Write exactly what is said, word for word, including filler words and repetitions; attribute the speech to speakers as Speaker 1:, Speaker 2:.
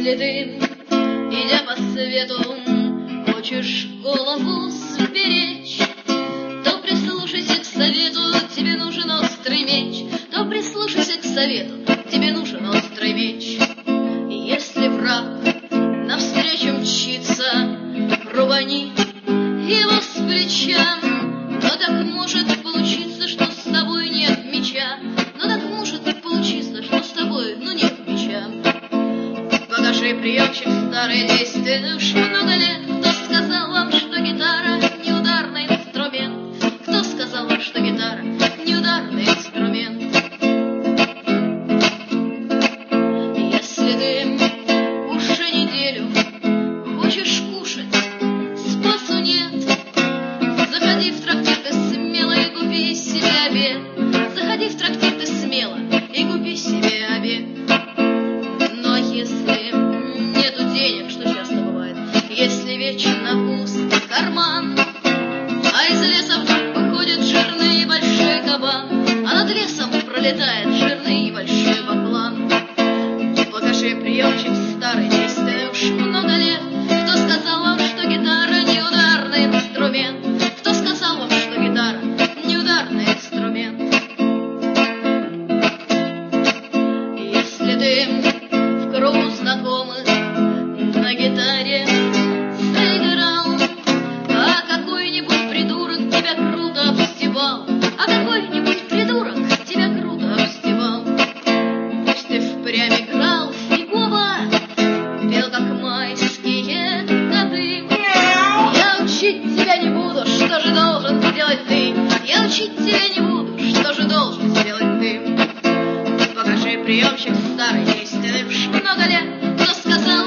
Speaker 1: Если ты, идя по свету, хочешь голову сберечь, то прислушайся к совету, тебе нужен острый меч. То прислушайся к совету, тебе нужен острый меч. И если враг навстречу мчится, рубани его с плеча. Но так может получиться, что с тобой нет меча. Но так может получиться, что с тобой, ну, нет меча. Покажи, приемчик старый, здесь ты уж много лет. Кто сказал вам, что гитара не ударный инструмент? Кто сказал вам, что гитара не ударный инструмент? Если ты уже неделю хочешь кушать, спасу нет. Заходи в трактир ты смело и купи себе обед. Заходи в трактир ты смело и купи себе обед. Но если нету денег, что часто бывает, если вечно пуст карман, а из леса вдруг выходит жирный и большой кабан, а над лесом пролетает жирный и большой баклан. Покажи, приемчик старый, здесь ты уж много лет. Кто сказал вам, что гитара не ударный инструмент? Кто сказал вам, что гитара не ударный инструмент? Если ты в кругу знакомых на гитаре заиграл, а какой-нибудь придурок тебя круто обстебал, а какой-нибудь придурок тебя круто обстебал, пусть ты впрямь играл фигово, пел как майские коты. Я учить тебя не буду, что же должен сделать ты. Я учить тебя не буду, что же должен сделать ты. Покажи, приемчик старый, здесь ты уж много лет. Кто сказал